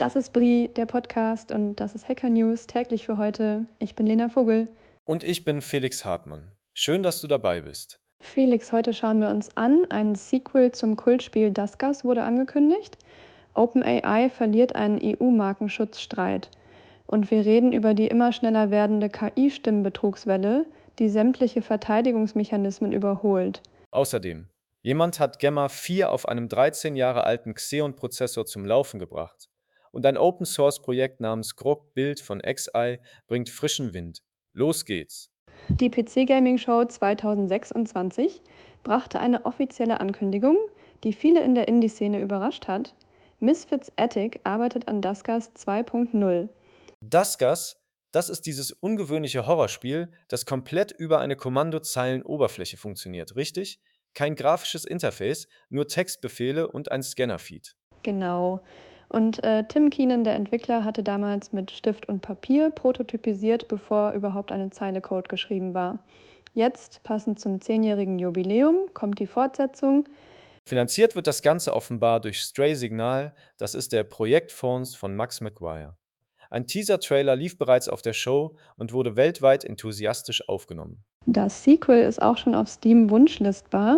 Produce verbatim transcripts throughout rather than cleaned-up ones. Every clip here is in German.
Das ist Brie, der Podcast, und das ist Hacker News täglich für heute. Ich bin Lena Vogel. Und ich bin Felix Hartmann. Schön, dass du dabei bist. Felix, heute schauen wir uns an. Ein Sequel zum Kultspiel Duskus wurde angekündigt. OpenAI verliert einen E U-Markenschutzstreit. Und wir reden über die immer schneller werdende K I-Stimmenbetrugswelle, die sämtliche Verteidigungsmechanismen überholt. Außerdem, jemand hat Gemma vier auf einem dreizehn Jahre alten Xeon-Prozessor zum Laufen gebracht. Und ein Open-Source-Projekt namens Grok Build von Xi bringt frischen Wind. Los geht's. Die P C Gaming Show zweitausendsechsundzwanzig brachte eine offizielle Ankündigung, die viele in der Indie-Szene überrascht hat. Misfits Attic arbeitet an Duskus zwei Punkt null. Duskus, das ist dieses ungewöhnliche Horrorspiel, das komplett über eine Kommandozeilen-Oberfläche funktioniert, richtig? Kein grafisches Interface, nur Textbefehle und ein Scanner-Feed. Genau. Und äh, Tim Keenan, der Entwickler, hatte damals mit Stift und Papier prototypisiert, bevor überhaupt eine Zeile Code geschrieben war. Jetzt, passend zum zehnjährigen Jubiläum, kommt die Fortsetzung. Finanziert wird das Ganze offenbar durch Stray Signal, das ist der Projektfonds von Max Maguire. Ein Teaser-Trailer lief bereits auf der Show und wurde weltweit enthusiastisch aufgenommen. Das Sequel ist auch schon auf Steam wunschlistbar.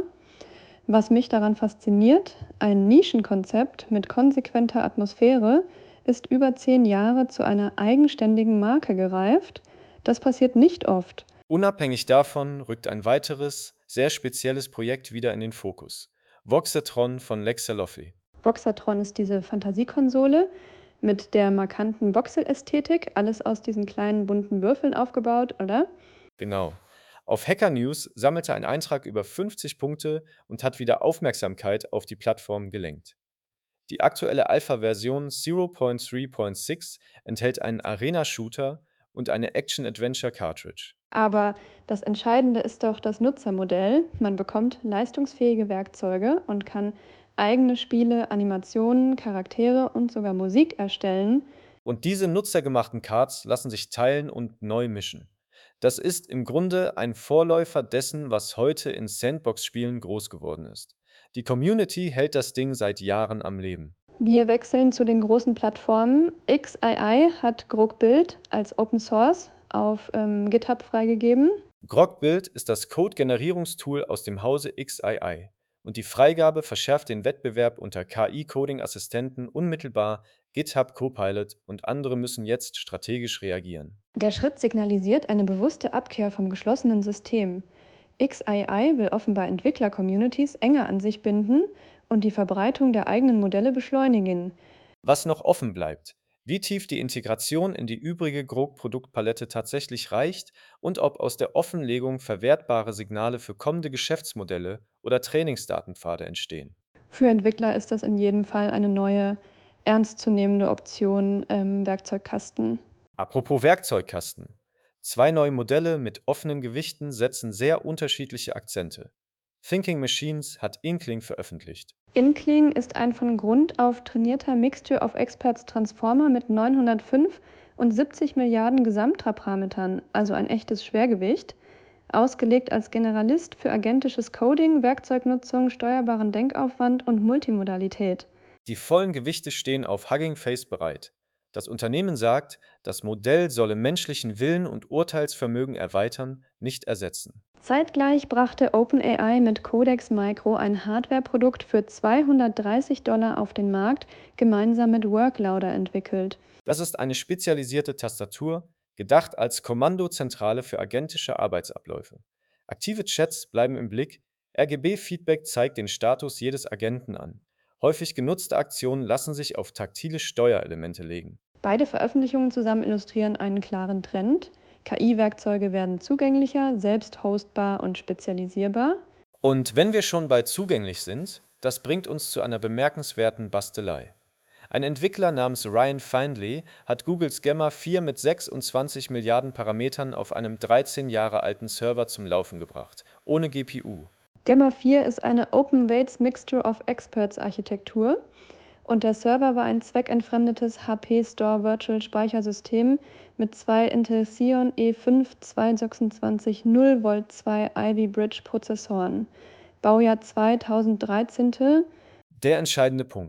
Was mich daran fasziniert, ein Nischenkonzept mit konsequenter Atmosphäre ist über zehn Jahre zu einer eigenständigen Marke gereift. Das passiert nicht oft. Unabhängig davon rückt ein weiteres, sehr spezielles Projekt wieder in den Fokus. Voxatron von Lexaloffy. Voxatron ist diese Fantasiekonsole mit der markanten Voxel-Ästhetik, alles aus diesen kleinen bunten Würfeln aufgebaut, oder? Genau. Auf Hacker News sammelte ein Eintrag über fünfzig Punkte und hat wieder Aufmerksamkeit auf die Plattform gelenkt. Die aktuelle Alpha-Version null Punkt drei Punkt sechs enthält einen Arena-Shooter und eine Action-Adventure-Cartridge. Aber das Entscheidende ist doch das Nutzermodell. Man bekommt leistungsfähige Werkzeuge und kann eigene Spiele, Animationen, Charaktere und sogar Musik erstellen. Und diese nutzergemachten Cards lassen sich teilen und neu mischen. Das ist im Grunde ein Vorläufer dessen, was heute in Sandbox-Spielen groß geworden ist. Die Community hält das Ding seit Jahren am Leben. Wir wechseln zu den großen Plattformen. X I I hat Grok Build als Open Source auf ähm, GitHub freigegeben. Grokbuild ist das Code-Generierungstool aus dem Hause X I I und die Freigabe verschärft den Wettbewerb unter K I-Coding-Assistenten unmittelbar. GitHub Copilot und andere müssen jetzt strategisch reagieren. Der Schritt signalisiert eine bewusste Abkehr vom geschlossenen System. X I I will offenbar Entwickler-Communities enger an sich binden und die Verbreitung der eigenen Modelle beschleunigen. Was noch offen bleibt, wie tief die Integration in die übrige Grok-Produktpalette tatsächlich reicht und ob aus der Offenlegung verwertbare Signale für kommende Geschäftsmodelle oder Trainingsdatenpfade entstehen. Für Entwickler ist das in jedem Fall eine neue, ernstzunehmende Option im Werkzeugkasten. Apropos Werkzeugkasten. Zwei neue Modelle mit offenen Gewichten setzen sehr unterschiedliche Akzente. Thinking Machines hat Inkling veröffentlicht. Inkling ist ein von Grund auf trainierter Mixture of Experts Transformer mit neunhundertfünf und siebzig Milliarden Gesamtparametern, also ein echtes Schwergewicht, ausgelegt als Generalist für agentisches Coding, Werkzeugnutzung, steuerbaren Denkaufwand und Multimodalität. Die vollen Gewichte stehen auf Hugging Face bereit. Das Unternehmen sagt, das Modell solle menschlichen Willen und Urteilsvermögen erweitern, nicht ersetzen. Zeitgleich brachte OpenAI mit Codex Micro ein Hardwareprodukt für zweihundertdreißig Dollar auf den Markt, gemeinsam mit Worklouder entwickelt. Das ist eine spezialisierte Tastatur, gedacht als Kommandozentrale für agentische Arbeitsabläufe. Aktive Chats bleiben im Blick, R G B-Feedback zeigt den Status jedes Agenten an. Häufig genutzte Aktionen lassen sich auf taktile Steuerelemente legen. Beide Veröffentlichungen zusammen illustrieren einen klaren Trend. K I-Werkzeuge werden zugänglicher, selbst hostbar und spezialisierbar. Und wenn wir schon bei zugänglich sind, das bringt uns zu einer bemerkenswerten Bastelei. Ein Entwickler namens Ryan Findlay hat Googles Gemma vier mit sechsundzwanzig Milliarden Parametern auf einem dreizehn Jahre alten Server zum Laufen gebracht, ohne G P U. Gemma vier ist eine Open Weights Mixture of Experts Architektur und der Server war ein zweckentfremdetes H P Store Virtual Speichersystem mit zwei Intel Xeon E fünf zweihundertsechsundzwanzig null Volt zwei Ivy Bridge Prozessoren. Baujahr zweitausenddreizehn. Der entscheidende Punkt.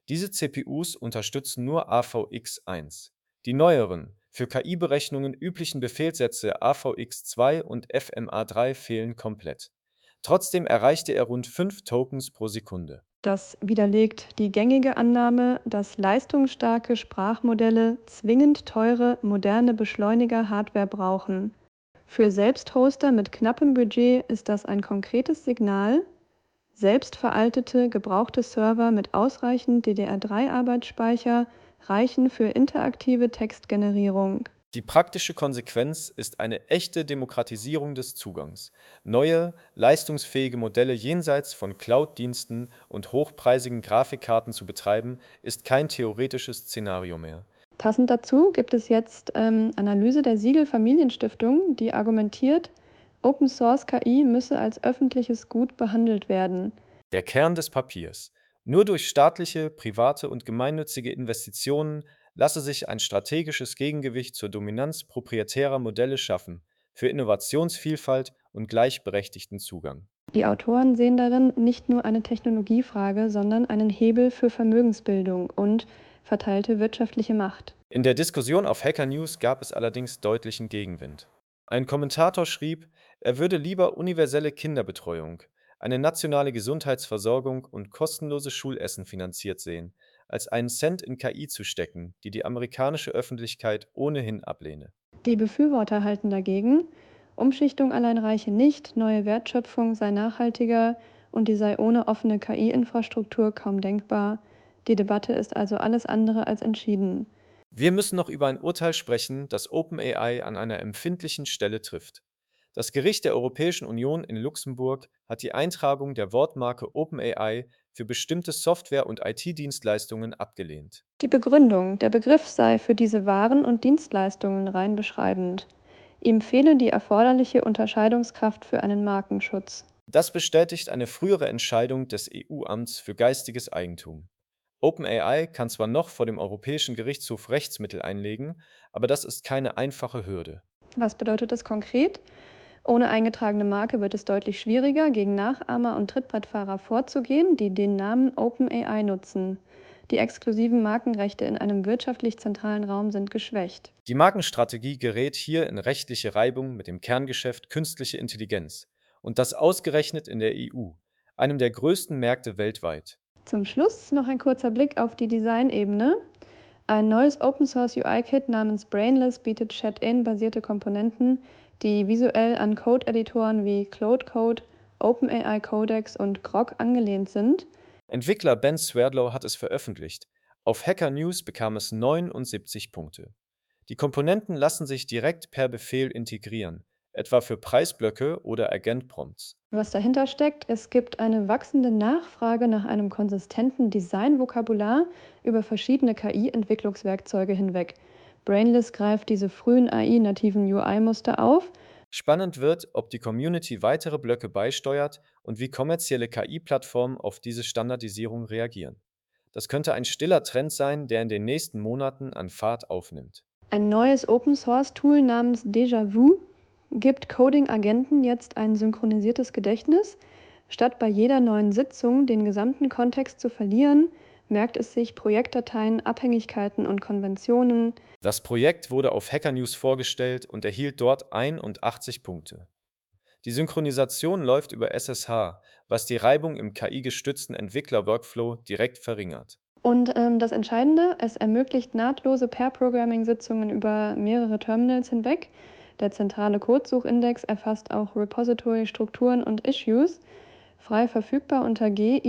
Diese C P Us unterstützen nur A V X eins. Die neueren, für K I-Berechnungen üblichen Befehlssätze A V X zwei und F M A drei fehlen komplett. Trotzdem erreichte er rund fünf Tokens pro Sekunde. Das widerlegt die gängige Annahme, dass leistungsstarke Sprachmodelle zwingend teure, moderne Beschleuniger-Hardware brauchen. Für Selbsthoster mit knappem Budget ist das ein konkretes Signal. Selbstveraltete, gebrauchte Server mit ausreichend D D R drei Arbeitsspeicher reichen für interaktive Textgenerierung. Die praktische Konsequenz ist eine echte Demokratisierung des Zugangs. Neue, leistungsfähige Modelle jenseits von Cloud-Diensten und hochpreisigen Grafikkarten zu betreiben, ist kein theoretisches Szenario mehr. Passend dazu gibt es jetzt ähm, Analyse der Siegel Familienstiftung, die argumentiert, Open Source K I müsse als öffentliches Gut behandelt werden. Der Kern des Papiers. Nur durch staatliche, private und gemeinnützige Investitionen lasse sich ein strategisches Gegengewicht zur Dominanz proprietärer Modelle schaffen, für Innovationsvielfalt und gleichberechtigten Zugang. Die Autoren sehen darin nicht nur eine Technologiefrage, sondern einen Hebel für Vermögensbildung und verteilte wirtschaftliche Macht. In der Diskussion auf Hacker News gab es allerdings deutlichen Gegenwind. Ein Kommentator schrieb, er würde lieber universelle Kinderbetreuung, eine nationale Gesundheitsversorgung und kostenlose Schulessen finanziert sehen, als einen Cent in K I zu stecken, die die amerikanische Öffentlichkeit ohnehin ablehne. Die Befürworter halten dagegen, Umschichtung allein reiche nicht, neue Wertschöpfung sei nachhaltiger und die sei ohne offene K I-Infrastruktur kaum denkbar. Die Debatte ist also alles andere als entschieden. Wir müssen noch über ein Urteil sprechen, das OpenAI an einer empfindlichen Stelle trifft. Das Gericht der Europäischen Union in Luxemburg hat die Eintragung der Wortmarke OpenAI für bestimmte Software- und I T-Dienstleistungen abgelehnt. Die Begründung, der Begriff sei für diese Waren und Dienstleistungen rein beschreibend. Ihm fehle die erforderliche Unterscheidungskraft für einen Markenschutz. Das bestätigt eine frühere Entscheidung des E U-Amts für geistiges Eigentum. OpenAI kann zwar noch vor dem Europäischen Gerichtshof Rechtsmittel einlegen, aber das ist keine einfache Hürde. Was bedeutet das konkret? Ohne eingetragene Marke wird es deutlich schwieriger, gegen Nachahmer und Trittbrettfahrer vorzugehen, die den Namen OpenAI nutzen. Die exklusiven Markenrechte in einem wirtschaftlich zentralen Raum sind geschwächt. Die Markenstrategie gerät hier in rechtliche Reibung mit dem Kerngeschäft künstliche Intelligenz. Und das ausgerechnet in der E U, einem der größten Märkte weltweit. Zum Schluss noch ein kurzer Blick auf die Designebene. Ein neues Open-Source U I-Kit namens Brainless bietet Chat-in-basierte Komponenten, die visuell an Code-Editoren wie Claude Code, OpenAI Codex und Grok angelehnt sind. Entwickler Ben Swerdlow hat es veröffentlicht. Auf Hacker News bekam es neunundsiebzig Punkte. Die Komponenten lassen sich direkt per Befehl integrieren, etwa für Preisblöcke oder Agent-Prompts. Was dahinter steckt, es gibt eine wachsende Nachfrage nach einem konsistenten Designvokabular über verschiedene K I-Entwicklungswerkzeuge hinweg. Brainless greift diese frühen A I-nativen U I-Muster auf. Spannend wird, ob die Community weitere Blöcke beisteuert und wie kommerzielle K I-Plattformen auf diese Standardisierung reagieren. Das könnte ein stiller Trend sein, der in den nächsten Monaten an Fahrt aufnimmt. Ein neues Open-Source-Tool namens Déjà Vu gibt Coding-Agenten jetzt ein synchronisiertes Gedächtnis. Statt bei jeder neuen Sitzung den gesamten Kontext zu verlieren, merkt es sich Projektdateien, Abhängigkeiten und Konventionen. Das Projekt wurde auf Hacker News vorgestellt und erhielt dort einundachtzig Punkte. Die Synchronisation läuft über S S H, was die Reibung im K I-gestützten Entwickler-Workflow direkt verringert. Und ähm, das Entscheidende, es ermöglicht nahtlose Pair-Programming-Sitzungen über mehrere Terminals hinweg. Der zentrale Codesuchindex erfasst auch Repository-Strukturen und Issues. Frei verfügbar unter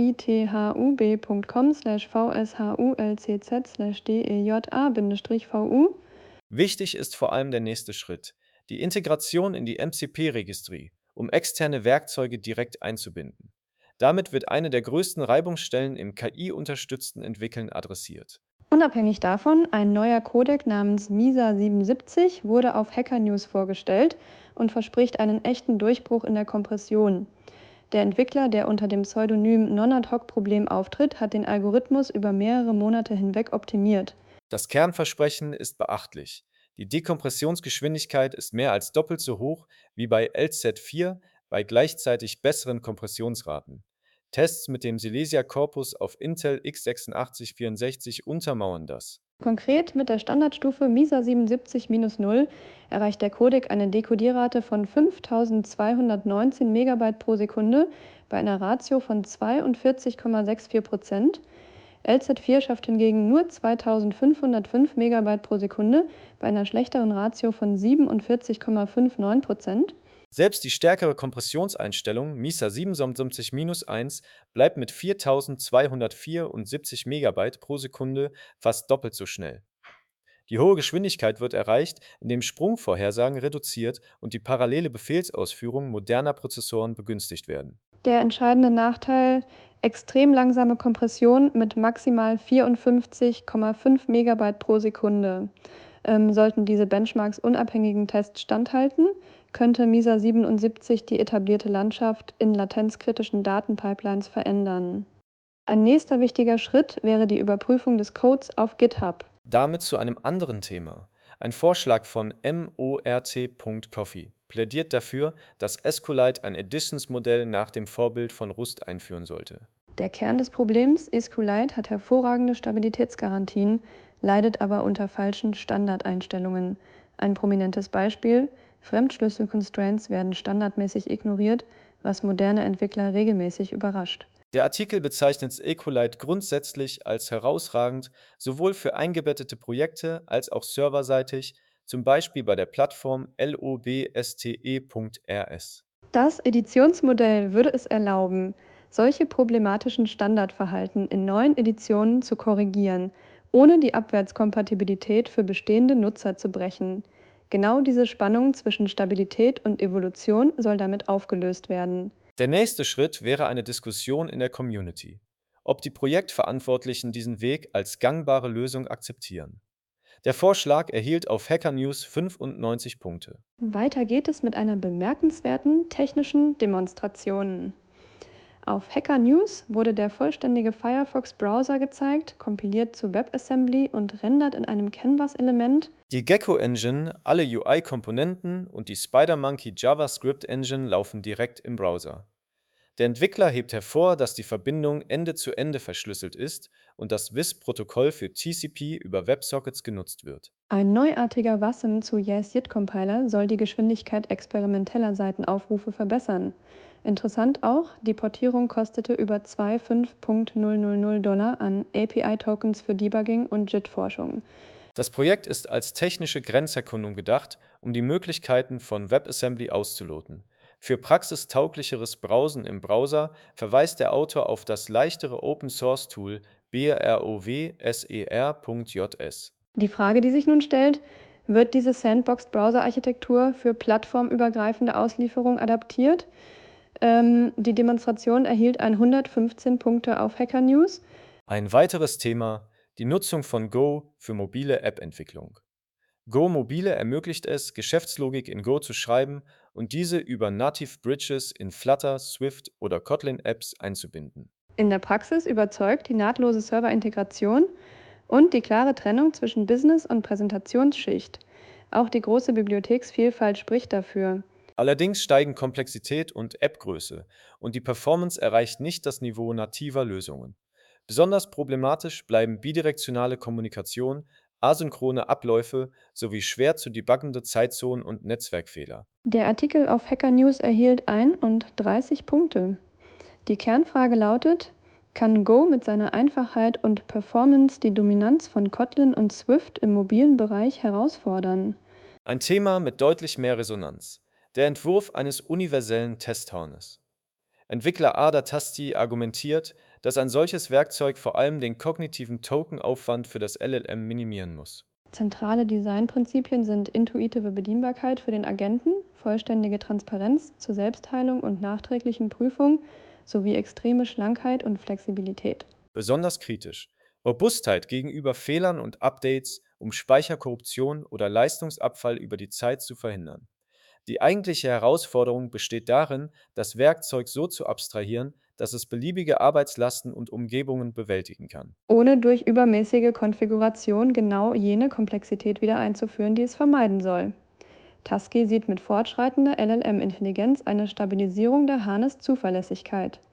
github.com slash vshulcz slash deja-vu. Wichtig ist vor allem der nächste Schritt, die Integration in die M C P-Registry, um externe Werkzeuge direkt einzubinden. Damit wird eine der größten Reibungsstellen im K I-unterstützten Entwickeln adressiert. Unabhängig davon, ein neuer Codec namens MISA siebenundsiebzig wurde auf Hacker News vorgestellt und verspricht einen echten Durchbruch in der Kompression. Der Entwickler, der unter dem Pseudonym Non-Ad-Hoc-Problem auftritt, hat den Algorithmus über mehrere Monate hinweg optimiert. Das Kernversprechen ist beachtlich. Die Dekompressionsgeschwindigkeit ist mehr als doppelt so hoch wie bei L Z vier bei gleichzeitig besseren Kompressionsraten. Tests mit dem Silesia-Korpus auf Intel x sechsundachtzig vierundsechzig untermauern das. Konkret mit der Standardstufe MISA siebenundsiebzig null erreicht der Codec eine Dekodierrate von fünftausendzweihundertneunzehn Megabyte pro Sekunde bei einer Ratio von zweiundvierzig Komma vierundsechzig Prozent. L Z vier schafft hingegen nur zweitausendfünfhundertfünf Megabyte pro Sekunde bei einer schlechteren Ratio von siebenundvierzig Komma neunundfünfzig Prozent. Selbst die stärkere Kompressionseinstellung MISA siebenundsiebzig eins bleibt mit viertausendzweihundertvierundsiebzig Megabyte pro Sekunde fast doppelt so schnell. Die hohe Geschwindigkeit wird erreicht, indem Sprungvorhersagen reduziert und die parallele Befehlsausführung moderner Prozessoren begünstigt werden. Der entscheidende Nachteil: extrem langsame Kompression mit maximal vierundfünfzig Komma fünf Megabyte pro Sekunde. Ähm, sollten diese Benchmarks unabhängigen Tests standhalten, könnte MISA siebenundsiebzig die etablierte Landschaft in latenzkritischen Datenpipelines verändern. Ein nächster wichtiger Schritt wäre die Überprüfung des Codes auf GitHub. Damit zu einem anderen Thema. Ein Vorschlag von mort Punkt coffee plädiert dafür, dass SQLite ein Editions-Modell nach dem Vorbild von Rust einführen sollte. Der Kern des Problems: SQLite hat hervorragende Stabilitätsgarantien, leidet aber unter falschen Standardeinstellungen. Ein prominentes Beispiel: Fremdschlüssel-Constraints werden standardmäßig ignoriert, was moderne Entwickler regelmäßig überrascht. Der Artikel bezeichnet SQLite grundsätzlich als herausragend, sowohl für eingebettete Projekte als auch serverseitig, zum Beispiel bei der Plattform lobste Punkt rs. Das Editionsmodell würde es erlauben, solche problematischen Standardverhalten in neuen Editionen zu korrigieren, ohne die Abwärtskompatibilität für bestehende Nutzer zu brechen. Genau diese Spannung zwischen Stabilität und Evolution soll damit aufgelöst werden. Der nächste Schritt wäre eine Diskussion in der Community, ob die Projektverantwortlichen diesen Weg als gangbare Lösung akzeptieren. Der Vorschlag erhielt auf Hacker News fünfundneunzig Punkte. Weiter geht es mit einer bemerkenswerten technischen Demonstration. Auf Hacker News wurde der vollständige Firefox-Browser gezeigt, kompiliert zu WebAssembly und rendert in einem Canvas-Element. Die Gecko-Engine, alle U I-Komponenten und die SpiderMonkey JavaScript-Engine laufen direkt im Browser. Der Entwickler hebt hervor, dass die Verbindung Ende-zu-Ende verschlüsselt ist und das W I S-Protokoll für T C P über WebSockets genutzt wird. Ein neuartiger WASM zu YesJit-Compiler soll die Geschwindigkeit experimenteller Seitenaufrufe verbessern. Interessant auch: die Portierung kostete über zwei Komma fünf null null null Dollar an A P I-Tokens für Debugging und JIT-Forschung. Das Projekt ist als technische Grenzerkundung gedacht, um die Möglichkeiten von WebAssembly auszuloten. Für praxistauglicheres Browsen im Browser verweist der Autor auf das leichtere Open-Source-Tool browser Punkt J S. Die Frage, die sich nun stellt: Wird diese Sandboxed-Browser-Architektur für plattformübergreifende Auslieferung adaptiert? Ähm, die Demonstration erhielt hundertfünfzehn Punkte auf Hacker News. Ein weiteres Thema: die Nutzung von Go für mobile App-Entwicklung. Go Mobile ermöglicht es, Geschäftslogik in Go zu schreiben und diese über Native Bridges in Flutter, Swift oder Kotlin-Apps einzubinden. In der Praxis überzeugt die nahtlose Serverintegration und die klare Trennung zwischen Business- und Präsentationsschicht. Auch die große Bibliotheksvielfalt spricht dafür. Allerdings steigen Komplexität und Appgröße und die Performance erreicht nicht das Niveau nativer Lösungen. Besonders problematisch bleiben bidirektionale Kommunikation, asynchrone Abläufe sowie schwer zu debuggende Zeitzonen und Netzwerkfehler. Der Artikel auf Hacker News erhielt einunddreißig Punkte. Die Kernfrage lautet: Kann Go mit seiner Einfachheit und Performance die Dominanz von Kotlin und Swift im mobilen Bereich herausfordern? Ein Thema mit deutlich mehr Resonanz: der Entwurf eines universellen Testhornes. Entwickler Ada Tasti argumentiert, dass ein solches Werkzeug vor allem den kognitiven Token-Aufwand für das L L M minimieren muss. Zentrale Designprinzipien sind intuitive Bedienbarkeit für den Agenten, vollständige Transparenz zur Selbstheilung und nachträglichen Prüfung sowie extreme Schlankheit und Flexibilität. Besonders kritisch: Robustheit gegenüber Fehlern und Updates, um Speicherkorruption oder Leistungsabfall über die Zeit zu verhindern. Die eigentliche Herausforderung besteht darin, das Werkzeug so zu abstrahieren, dass es beliebige Arbeitslasten und Umgebungen bewältigen kann. Ohne durch übermäßige Konfiguration genau jene Komplexität wieder einzuführen, die es vermeiden soll. Tusky sieht mit fortschreitender L L M-Intelligenz eine Stabilisierung der Harness-Zuverlässigkeit.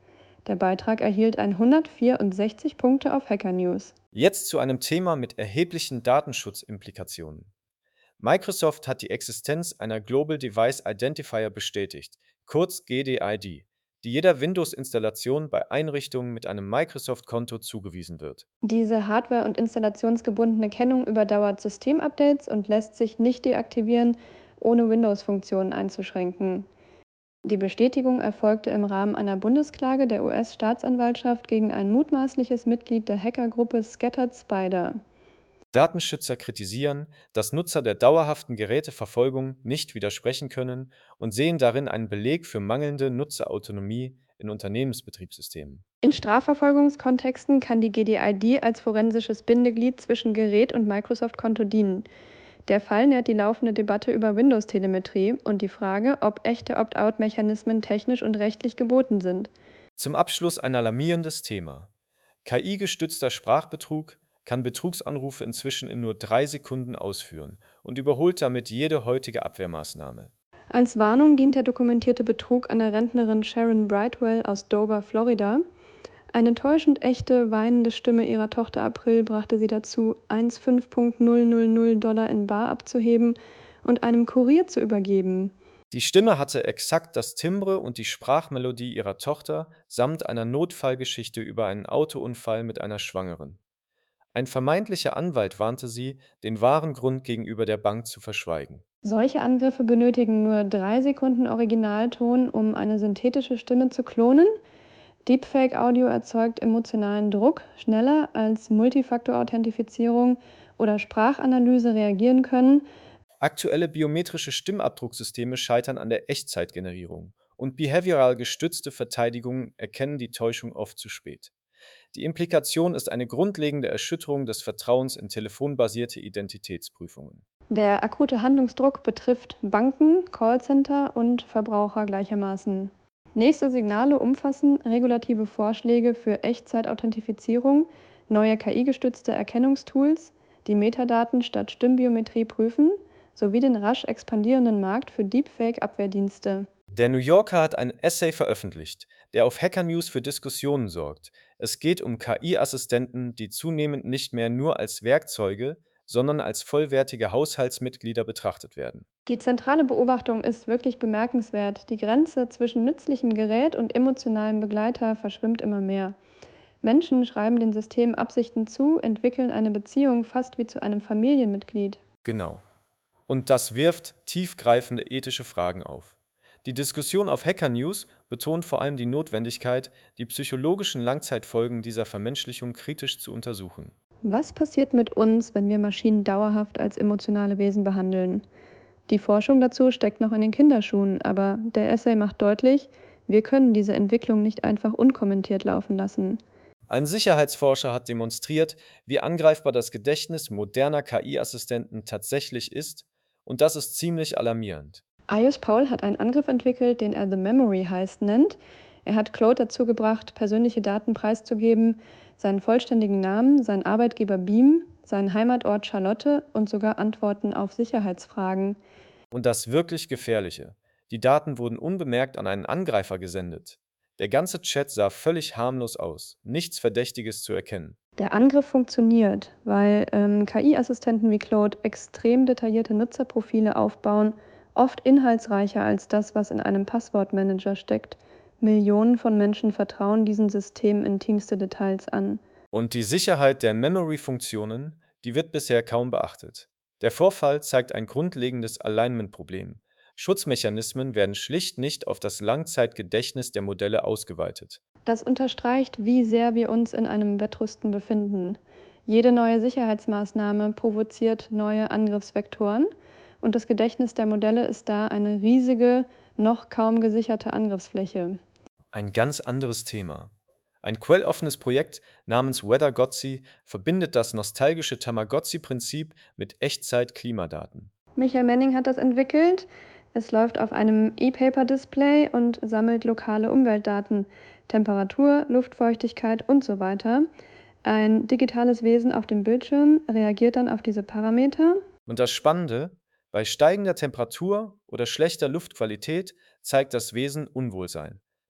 Der Beitrag erhielt hundertvierundsechzig Punkte auf Hacker News. Jetzt zu einem Thema mit erheblichen Datenschutzimplikationen. Microsoft hat die Existenz einer Global Device Identifier bestätigt, kurz G D I D, die jeder Windows-Installation bei Einrichtungen mit einem Microsoft-Konto zugewiesen wird. Diese hardware- und installationsgebundene Kennung überdauert Systemupdates und lässt sich nicht deaktivieren, ohne Windows-Funktionen einzuschränken. Die Bestätigung erfolgte im Rahmen einer Bundesklage der U S-Staatsanwaltschaft gegen ein mutmaßliches Mitglied der Hackergruppe Scattered Spider. Datenschützer kritisieren, dass Nutzer der dauerhaften Geräteverfolgung nicht widersprechen können und sehen darin einen Beleg für mangelnde Nutzerautonomie in Unternehmensbetriebssystemen. In Strafverfolgungskontexten kann die G D I D als forensisches Bindeglied zwischen Gerät und Microsoft-Konto dienen. Der Fall nährt die laufende Debatte über Windows-Telemetrie und die Frage, ob echte Opt-out-Mechanismen technisch und rechtlich geboten sind. Zum Abschluss ein alarmierendes Thema. K I-gestützter Sprachbetrug kann Betrugsanrufe inzwischen in nur drei Sekunden ausführen und überholt damit jede heutige Abwehrmaßnahme. Als Warnung dient der dokumentierte Betrug einer Rentnerin Sharon Brightwell aus Dover, Florida. Eine täuschend echte, weinende Stimme ihrer Tochter April brachte sie dazu, fünfzehn Dollar Dollar in bar abzuheben und einem Kurier zu übergeben. Die Stimme hatte exakt das Timbre und die Sprachmelodie ihrer Tochter samt einer Notfallgeschichte über einen Autounfall mit einer Schwangeren. Ein vermeintlicher Anwalt warnte sie, den wahren Grund gegenüber der Bank zu verschweigen. Solche Angriffe benötigen nur drei Sekunden Originalton, um eine synthetische Stimme zu klonen. Deepfake-Audio erzeugt emotionalen Druck, schneller als Multifaktor-Authentifizierung oder Sprachanalyse reagieren können. Aktuelle biometrische Stimmabdrucksysteme scheitern an der Echtzeitgenerierung und behavioral gestützte Verteidigungen erkennen die Täuschung oft zu spät. Die Implikation ist eine grundlegende Erschütterung des Vertrauens in telefonbasierte Identitätsprüfungen. Der akute Handlungsdruck betrifft Banken, Callcenter und Verbraucher gleichermaßen. Nächste Signale umfassen regulative Vorschläge für Echtzeit-Authentifizierung, neue K I-gestützte Erkennungstools, die Metadaten statt Stimmbiometrie prüfen, sowie den rasch expandierenden Markt für Deepfake-Abwehrdienste. Der New Yorker hat ein Essay veröffentlicht, der auf Hacker News für Diskussionen sorgt. Es geht um K I-Assistenten, die zunehmend nicht mehr nur als Werkzeuge, sondern als vollwertige Haushaltsmitglieder betrachtet werden. Die zentrale Beobachtung ist wirklich bemerkenswert. Die Grenze zwischen nützlichem Gerät und emotionalem Begleiter verschwimmt immer mehr. Menschen schreiben den Systemen Absichten zu, entwickeln eine Beziehung fast wie zu einem Familienmitglied. Genau. Und das wirft tiefgreifende ethische Fragen auf. Die Diskussion auf Hacker News betont vor allem die Notwendigkeit, die psychologischen Langzeitfolgen dieser Vermenschlichung kritisch zu untersuchen. Was passiert mit uns, wenn wir Maschinen dauerhaft als emotionale Wesen behandeln? Die Forschung dazu steckt noch in den Kinderschuhen, aber der Essay macht deutlich, wir können diese Entwicklung nicht einfach unkommentiert laufen lassen. Ein Sicherheitsforscher hat demonstriert, wie angreifbar das Gedächtnis moderner K I-Assistenten tatsächlich ist, und das ist ziemlich alarmierend. Ayus Paul hat einen Angriff entwickelt, den er The Memory Heist nennt. Er hat Claude dazu gebracht, persönliche Daten preiszugeben, seinen vollständigen Namen, seinen Arbeitgeber Beam, seinen Heimatort Charlotte und sogar Antworten auf Sicherheitsfragen. Und das wirklich Gefährliche: Die Daten wurden unbemerkt an einen Angreifer gesendet. Der ganze Chat sah völlig harmlos aus, nichts Verdächtiges zu erkennen. Der Angriff funktioniert, weil ähm, K I-Assistenten wie Claude extrem detaillierte Nutzerprofile aufbauen, oft inhaltsreicher als das, was in einem Passwortmanager steckt. Millionen von Menschen vertrauen diesen Systemen intimste Details an. Und die Sicherheit der Memory-Funktionen, die wird bisher kaum beachtet. Der Vorfall zeigt ein grundlegendes Alignment-Problem. Schutzmechanismen werden schlicht nicht auf das Langzeitgedächtnis der Modelle ausgeweitet. Das unterstreicht, wie sehr wir uns in einem Wettrüsten befinden. Jede neue Sicherheitsmaßnahme provoziert neue Angriffsvektoren und das Gedächtnis der Modelle ist da eine riesige, noch kaum gesicherte Angriffsfläche. Ein ganz anderes Thema. Ein quelloffenes Projekt namens WeatherGotzi verbindet das nostalgische Tamagotchi-Prinzip mit Echtzeit-Klimadaten. Michael Manning hat das entwickelt. Es läuft auf einem E-Paper-Display und sammelt lokale Umweltdaten, Temperatur, Luftfeuchtigkeit und so weiter. Ein digitales Wesen auf dem Bildschirm reagiert dann auf diese Parameter. Und das Spannende: Bei steigender Temperatur oder schlechter Luftqualität zeigt das Wesen Unwohlsein.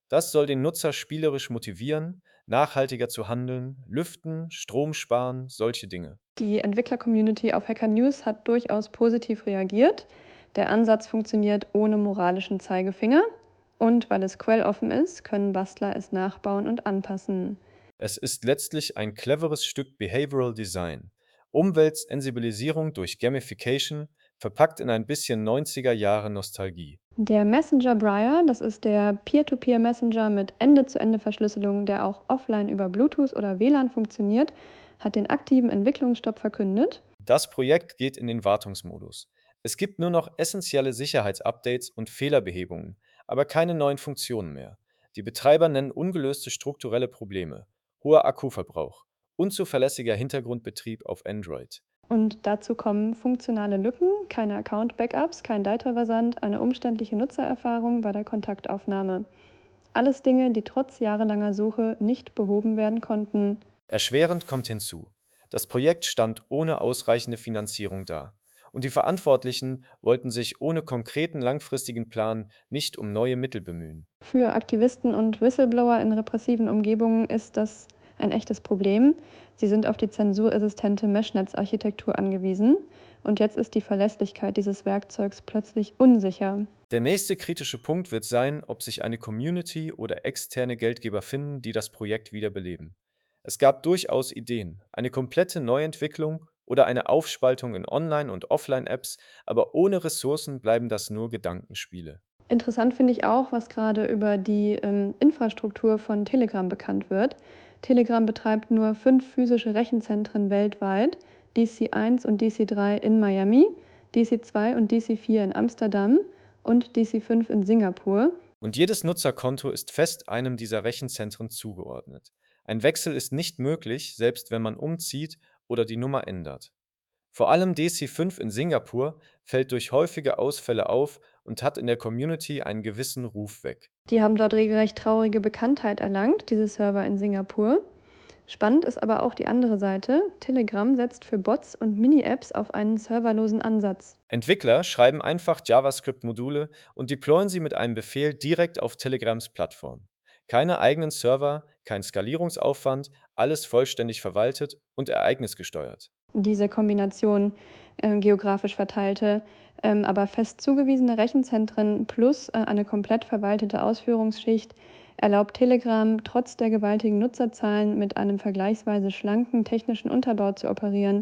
Das soll den Nutzer spielerisch motivieren, nachhaltiger zu handeln, lüften, Strom sparen, solche Dinge. Die Entwickler-Community auf Hacker News hat durchaus positiv reagiert. Der Ansatz funktioniert ohne moralischen Zeigefinger. Und weil es quelloffen ist, können Bastler es nachbauen und anpassen. Es ist letztlich ein cleveres Stück Behavioral Design. Umweltsensibilisierung durch Gamification, verpackt in ein bisschen neunziger Jahre Nostalgie. Der Messenger Briar, das ist der Peer-to-Peer-Messenger mit Ende-zu-Ende-Verschlüsselung, der auch offline über Bluetooth oder W L A N funktioniert, hat den aktiven Entwicklungsstopp verkündet. Das Projekt geht in den Wartungsmodus. Es gibt nur noch essentielle Sicherheitsupdates und Fehlerbehebungen, aber keine neuen Funktionen mehr. Die Betreiber nennen ungelöste strukturelle Probleme, hoher Akkuverbrauch, unzuverlässiger Hintergrundbetrieb auf Android. Und dazu kommen funktionale Lücken, keine Account-Backups, kein Data-Versand, eine umständliche Nutzererfahrung bei der Kontaktaufnahme. Alles Dinge, die trotz jahrelanger Suche nicht behoben werden konnten. Erschwerend kommt hinzu, das Projekt stand ohne ausreichende Finanzierung da. Und die Verantwortlichen wollten sich ohne konkreten langfristigen Plan nicht um neue Mittel bemühen. Für Aktivisten und Whistleblower in repressiven Umgebungen ist das ein echtes Problem. Sie sind auf die zensurresistente Mesh-Netz-Architektur angewiesen. Und jetzt ist die Verlässlichkeit dieses Werkzeugs plötzlich unsicher. Der nächste kritische Punkt wird sein, ob sich eine Community oder externe Geldgeber finden, die das Projekt wiederbeleben. Es gab durchaus Ideen, eine komplette Neuentwicklung oder eine Aufspaltung in Online- und Offline-Apps, aber ohne Ressourcen bleiben das nur Gedankenspiele. Interessant finde ich auch, was gerade über die ähm, Infrastruktur von Telegram bekannt wird. Telegram betreibt nur fünf physische Rechenzentren weltweit, D C eins und D C drei in Miami, D C zwei und D C vier in Amsterdam und D C fünf in Singapur. Und jedes Nutzerkonto ist fest einem dieser Rechenzentren zugeordnet. Ein Wechsel ist nicht möglich, selbst wenn man umzieht oder die Nummer ändert. Vor allem D C fünf in Singapur fällt durch häufige Ausfälle auf und hat in der Community einen gewissen Ruf weg. Die haben dort regelrecht traurige Bekanntheit erlangt, diese Server in Singapur. Spannend ist aber auch die andere Seite. Telegram setzt für Bots und Mini-Apps auf einen serverlosen Ansatz. Entwickler schreiben einfach JavaScript-Module und deployen sie mit einem Befehl direkt auf Telegrams Plattform. Keine eigenen Server, kein Skalierungsaufwand, alles vollständig verwaltet und ereignisgesteuert. Diese Kombination äh, geografisch verteilte, ähm, aber fest zugewiesene Rechenzentren plus äh, eine komplett verwaltete Ausführungsschicht erlaubt Telegram trotz der gewaltigen Nutzerzahlen mit einem vergleichsweise schlanken technischen Unterbau zu operieren.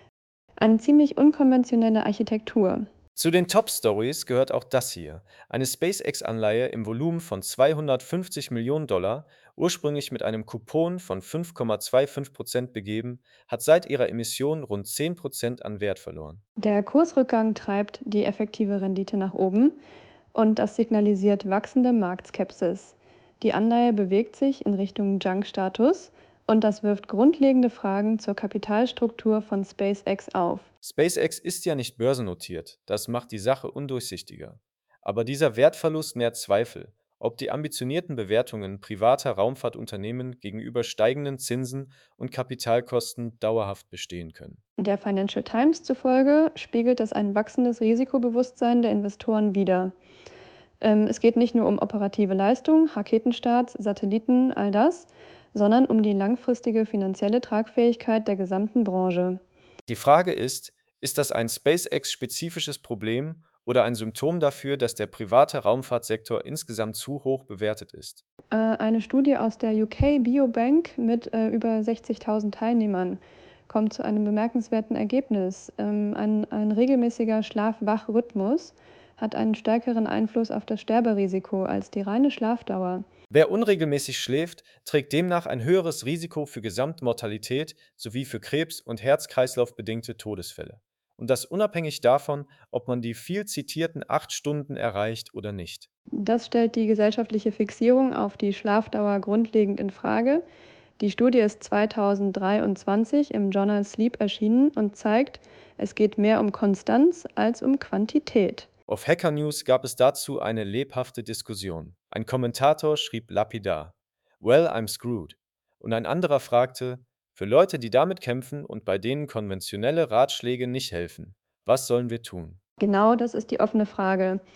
Eine ziemlich unkonventionelle Architektur. Zu den Top-Stories gehört auch das hier. Eine SpaceX-Anleihe im Volumen von zweihundertfünfzig Millionen Dollar, ursprünglich mit einem Coupon von fünf Komma fünfundzwanzig Prozent begeben, hat seit ihrer Emission rund zehn Prozent an Wert verloren. Der Kursrückgang treibt die effektive Rendite nach oben und das signalisiert wachsende Marktskepsis. Die Anleihe bewegt sich in Richtung Junk-Status und das wirft grundlegende Fragen zur Kapitalstruktur von SpaceX auf. SpaceX ist ja nicht börsennotiert, das macht die Sache undurchsichtiger. Aber dieser Wertverlust nährt Zweifel, ob die ambitionierten Bewertungen privater Raumfahrtunternehmen gegenüber steigenden Zinsen und Kapitalkosten dauerhaft bestehen können. Der Financial Times zufolge spiegelt das ein wachsendes Risikobewusstsein der Investoren wider. Ähm, es geht nicht nur um operative Leistung, Raketenstarts, Satelliten, all das, sondern um die langfristige finanzielle Tragfähigkeit der gesamten Branche. Die Frage ist, ist das ein SpaceX-spezifisches Problem oder ein Symptom dafür, dass der private Raumfahrtsektor insgesamt zu hoch bewertet ist? Äh, eine Studie aus der U K Biobank mit äh, über sechzigtausend Teilnehmern kommt zu einem bemerkenswerten Ergebnis. Ähm, ein, ein regelmäßiger Schlaf-Wach-Rhythmus hat einen stärkeren Einfluss auf das Sterberisiko als die reine Schlafdauer. Wer unregelmäßig schläft, trägt demnach ein höheres Risiko für Gesamtmortalität sowie für Krebs- und Herz-Kreislauf-bedingte Todesfälle. Und das unabhängig davon, ob man die viel zitierten acht Stunden erreicht oder nicht. Das stellt die gesellschaftliche Fixierung auf die Schlafdauer grundlegend in Frage. Die Studie ist zweitausenddreiundzwanzig im Journal Sleep erschienen und zeigt, es geht mehr um Konstanz als um Quantität. Auf Hacker News gab es dazu eine lebhafte Diskussion. Ein Kommentator schrieb lapidar: Well, I'm screwed. Und ein anderer fragte: Für Leute, die damit kämpfen und bei denen konventionelle Ratschläge nicht helfen, was sollen wir tun? Genau das ist die offene Frage.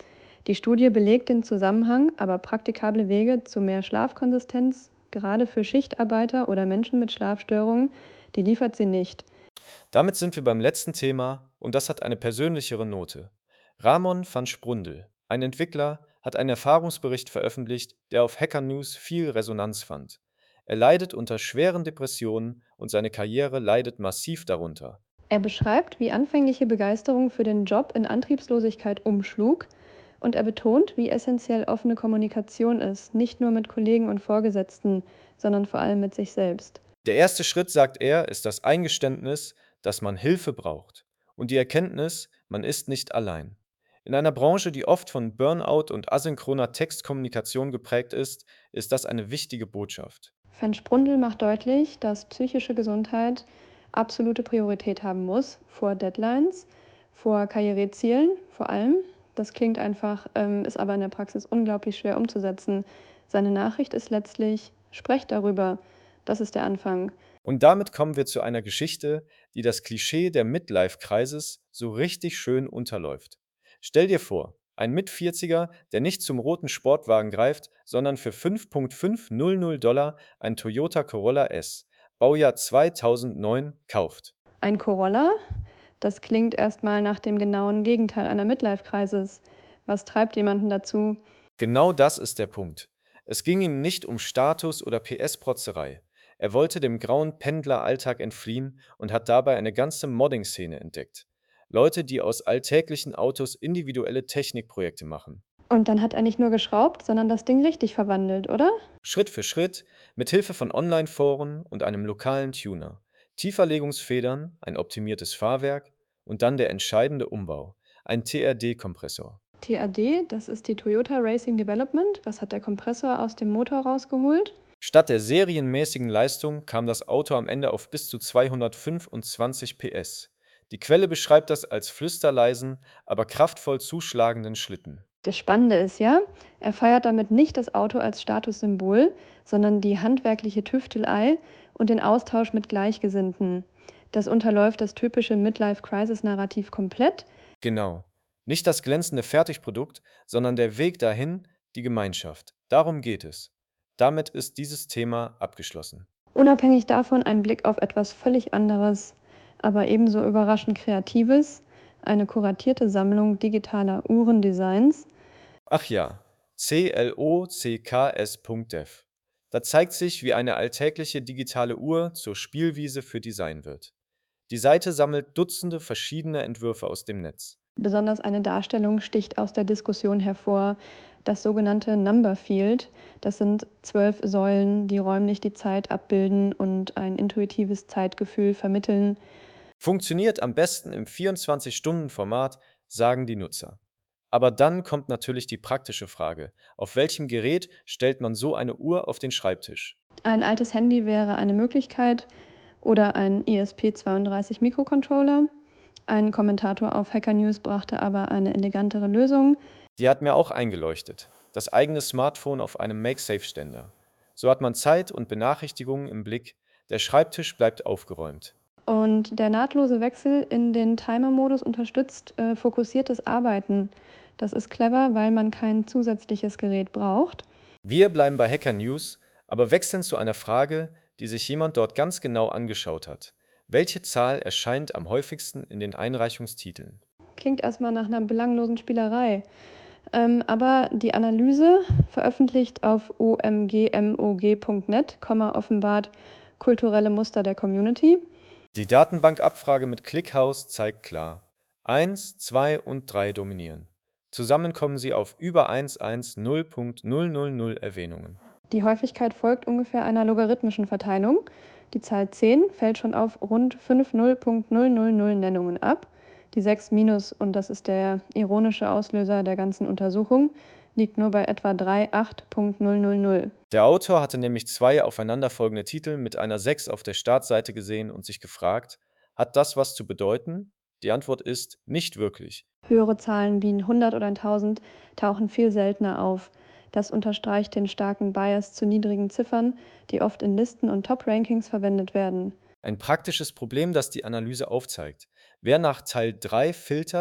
Die Studie belegt den Zusammenhang, aber praktikable Wege zu mehr Schlafkonsistenz, gerade für Schichtarbeiter oder Menschen mit Schlafstörungen, die liefert sie nicht. Damit sind wir beim letzten Thema und das hat eine persönlichere Note. Ramon van Sprundel, ein Entwickler, hat einen Erfahrungsbericht veröffentlicht, der auf Hacker News viel Resonanz fand. Er leidet unter schweren Depressionen und seine Karriere leidet massiv darunter. Er beschreibt, wie anfängliche Begeisterung für den Job in Antriebslosigkeit umschlug, und er betont, wie essentiell offene Kommunikation ist, nicht nur mit Kollegen und Vorgesetzten, sondern vor allem mit sich selbst. Der erste Schritt, sagt er, ist das Eingeständnis, dass man Hilfe braucht und die Erkenntnis, man ist nicht allein. In einer Branche, die oft von Burnout und asynchroner Textkommunikation geprägt ist, ist das eine wichtige Botschaft. Van Sprundel macht deutlich, dass psychische Gesundheit absolute Priorität haben muss, vor Deadlines, vor Karrierezielen vor allem. Das klingt einfach, ähm, ist aber in der Praxis unglaublich schwer umzusetzen. Seine Nachricht ist letztlich: Sprecht darüber. Das ist der Anfang. Und damit kommen wir zu einer Geschichte, die das Klischee der Midlife-Crisis so richtig schön unterläuft. Stell dir vor, ein Mit-vierziger, der nicht zum roten Sportwagen greift, sondern für fünf Komma fünfhundert Dollar ein Toyota Corolla S, Baujahr zweitausendneun, kauft. Ein Corolla? Das klingt erstmal nach dem genauen Gegenteil einer Midlife-Crisis. Was treibt jemanden dazu? Genau das ist der Punkt. Es ging ihm nicht um Status oder P S-Protzerei. Er wollte dem grauen Pendleralltag entfliehen und hat dabei eine ganze Modding-Szene entdeckt. Leute, die aus alltäglichen Autos individuelle Technikprojekte machen. Und dann hat er nicht nur geschraubt, sondern das Ding richtig verwandelt, oder? Schritt für Schritt, mit Hilfe von Online-Foren und einem lokalen Tuner. Tieferlegungsfedern, ein optimiertes Fahrwerk und dann der entscheidende Umbau, ein T R D-Kompressor. T R D, das ist die Toyota Racing Development. Was hat der Kompressor aus dem Motor rausgeholt? Statt der serienmäßigen Leistung kam das Auto am Ende auf bis zu zweihundertfünfundzwanzig P S. Die Quelle beschreibt das als flüsterleisen, aber kraftvoll zuschlagenden Schlitten. Das Spannende ist ja, er feiert damit nicht das Auto als Statussymbol, sondern die handwerkliche Tüftelei und den Austausch mit Gleichgesinnten. Das unterläuft das typische Midlife-Crisis-Narrativ komplett. Genau. Nicht das glänzende Fertigprodukt, sondern der Weg dahin, die Gemeinschaft. Darum geht es. Damit ist dieses Thema abgeschlossen. Unabhängig davon ein Blick auf etwas völlig anderes, aber ebenso überraschend Kreatives, eine kuratierte Sammlung digitaler Uhrendesigns. Ach ja, C L O C K S Punkt dev. Da zeigt sich, wie eine alltägliche digitale Uhr zur Spielwiese für Design wird. Die Seite sammelt Dutzende verschiedene Entwürfe aus dem Netz. Besonders eine Darstellung sticht aus der Diskussion hervor, das sogenannte Number Field. Das sind zwölf Säulen, die räumlich die Zeit abbilden und ein intuitives Zeitgefühl vermitteln. Funktioniert am besten im vierundzwanzig-Stunden-Format, sagen die Nutzer. Aber dann kommt natürlich die praktische Frage: Auf welchem Gerät stellt man so eine Uhr auf den Schreibtisch? Ein altes Handy wäre eine Möglichkeit oder ein E S P zweiunddreißig Mikrocontroller. Ein Kommentator auf Hacker News brachte aber eine elegantere Lösung. Die hat mir auch eingeleuchtet. Das eigene Smartphone auf einem MagSafe-Ständer. So hat man Zeit und Benachrichtigungen im Blick. Der Schreibtisch bleibt aufgeräumt. Und der nahtlose Wechsel in den Timer-Modus unterstützt äh, fokussiertes Arbeiten. Das ist clever, weil man kein zusätzliches Gerät braucht. Wir bleiben bei Hacker News, aber wechseln zu einer Frage, die sich jemand dort ganz genau angeschaut hat. Welche Zahl erscheint am häufigsten in den Einreichungstiteln? Klingt erstmal nach einer belanglosen Spielerei. Ähm, aber die Analyse, veröffentlicht auf o m g m o g punkt net, offenbart kulturelle Muster der Community. Die Datenbankabfrage mit ClickHouse zeigt klar: eins, zwei und drei dominieren. Zusammen kommen sie auf über hundertzehn Komma null Erwähnungen. Die Häufigkeit folgt ungefähr einer logarithmischen Verteilung. Die Zahl zehn fällt schon auf rund fünfzig Komma null Nennungen ab. Die sechs minus, und das ist der ironische Auslöser der ganzen Untersuchung, liegt nur bei etwa acht Komma null. Der Autor hatte nämlich zwei aufeinanderfolgende Titel mit einer sechs auf der Startseite gesehen und sich gefragt: Hat das was zu bedeuten? Die Antwort ist: nicht wirklich. Höhere Zahlen wie hundert oder tausend tauchen viel seltener auf. Das unterstreicht den starken Bias zu niedrigen Ziffern, die oft in Listen und Top-Rankings verwendet werden. Ein praktisches Problem, das die Analyse aufzeigt: Wer nach Teil drei filtert,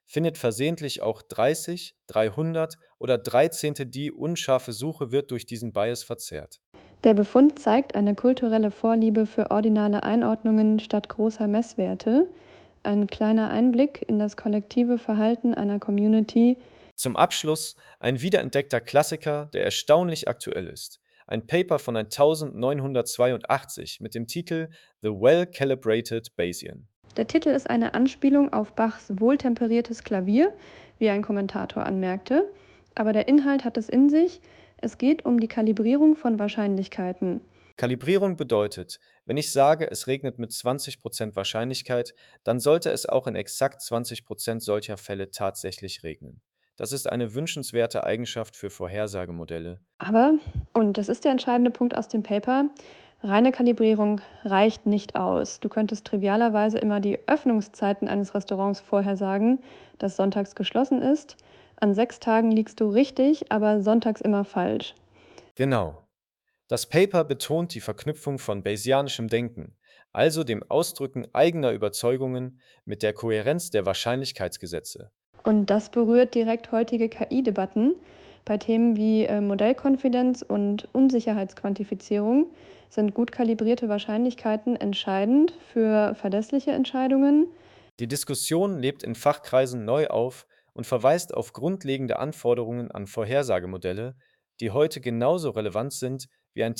findet versehentlich auch dreißig, dreihundert oder dreizehnte Die unscharfe Suche wird durch diesen Bias verzerrt. Der Befund zeigt eine kulturelle Vorliebe für ordinale Einordnungen statt großer Messwerte, ein kleiner Einblick in das kollektive Verhalten einer Community. Zum Abschluss ein wiederentdeckter Klassiker, der erstaunlich aktuell ist. Ein Paper von neunzehnhundertzweiundachtzig mit dem Titel The Well-Calibrated Bayesian. Der Titel ist eine Anspielung auf Bachs wohltemperiertes Klavier, wie ein Kommentator anmerkte, aber der Inhalt hat es in sich. Es geht um die Kalibrierung von Wahrscheinlichkeiten. Kalibrierung bedeutet, wenn ich sage, es regnet mit zwanzig Prozent Wahrscheinlichkeit, dann sollte es auch in exakt zwanzig Prozent solcher Fälle tatsächlich regnen. Das ist eine wünschenswerte Eigenschaft für Vorhersagemodelle. Aber, und das ist der entscheidende Punkt aus dem Paper, reine Kalibrierung reicht nicht aus. Du könntest trivialerweise immer die Öffnungszeiten eines Restaurants vorhersagen, das sonntags geschlossen ist. An sechs Tagen liegst du richtig, aber sonntags immer falsch. Genau. Das Paper betont die Verknüpfung von Bayesianischem Denken, also dem Ausdrücken eigener Überzeugungen, mit der Kohärenz der Wahrscheinlichkeitsgesetze. Und das berührt direkt heutige K I-Debatten. Bei Themen wie äh, Modellkonfidenz und Unsicherheitsquantifizierung sind gut kalibrierte Wahrscheinlichkeiten entscheidend für verlässliche Entscheidungen. Die Diskussion lebt in Fachkreisen neu auf und verweist auf grundlegende Anforderungen an Vorhersagemodelle, die heute genauso relevant sind wie ein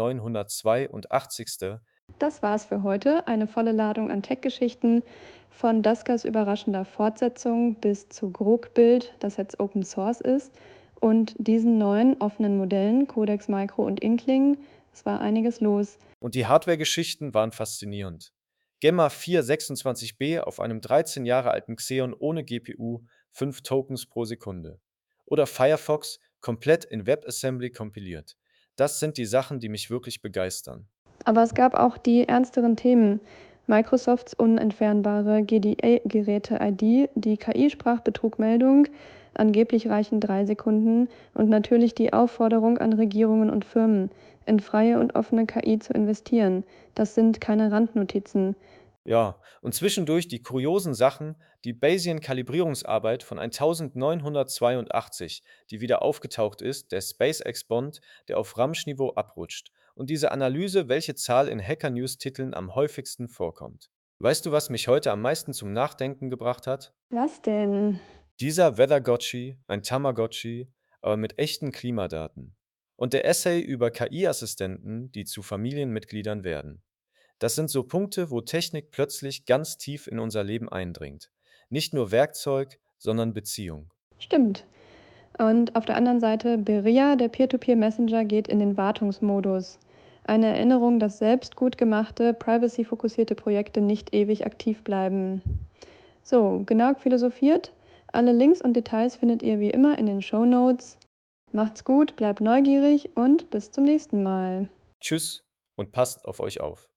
neunzehnhundertzweiundachtzig. Das war's für heute. Eine volle Ladung an Tech-Geschichten, von Daskas überraschender Fortsetzung bis zu Grok-Bild, das jetzt Open Source ist, und diesen neuen offenen Modellen, Codex Micro und Inkling. Es war einiges los. Und die Hardware-Geschichten waren faszinierend. Gemma vierhundertsechsundzwanzig b auf einem dreizehn Jahre alten Xeon ohne G P U, fünf Tokens pro Sekunde. Oder Firefox komplett in WebAssembly kompiliert. Das sind die Sachen, die mich wirklich begeistern. Aber es gab auch die ernsteren Themen. Microsofts unentfernbare G D A-Geräte-I D, die K I-Sprachbetrugmeldung, angeblich reichen drei Sekunden, und natürlich die Aufforderung an Regierungen und Firmen, in freie und offene K I zu investieren. Das sind keine Randnotizen. Ja, und zwischendurch die kuriosen Sachen, die Bayesian-Kalibrierungsarbeit von neunzehnhundertzweiundachtzig, die wieder aufgetaucht ist, der SpaceX-Bond, der auf Ramsch-Niveau abrutscht, und diese Analyse, welche Zahl in Hacker-News-Titeln am häufigsten vorkommt. Weißt du, was mich heute am meisten zum Nachdenken gebracht hat? Was denn? Dieser Weathergotchi, ein Tamagotchi, aber mit echten Klimadaten. Und der Essay über K I-Assistenten, die zu Familienmitgliedern werden. Das sind so Punkte, wo Technik plötzlich ganz tief in unser Leben eindringt. Nicht nur Werkzeug, sondern Beziehung. Stimmt. Und auf der anderen Seite, Beria, der Peer-to-Peer-Messenger, geht in den Wartungsmodus. Eine Erinnerung, dass selbst gut gemachte, privacy-fokussierte Projekte nicht ewig aktiv bleiben. So, genau philosophiert. Alle Links und Details findet ihr wie immer in den Shownotes. Macht's gut, bleibt neugierig und bis zum nächsten Mal. Tschüss und passt auf euch auf.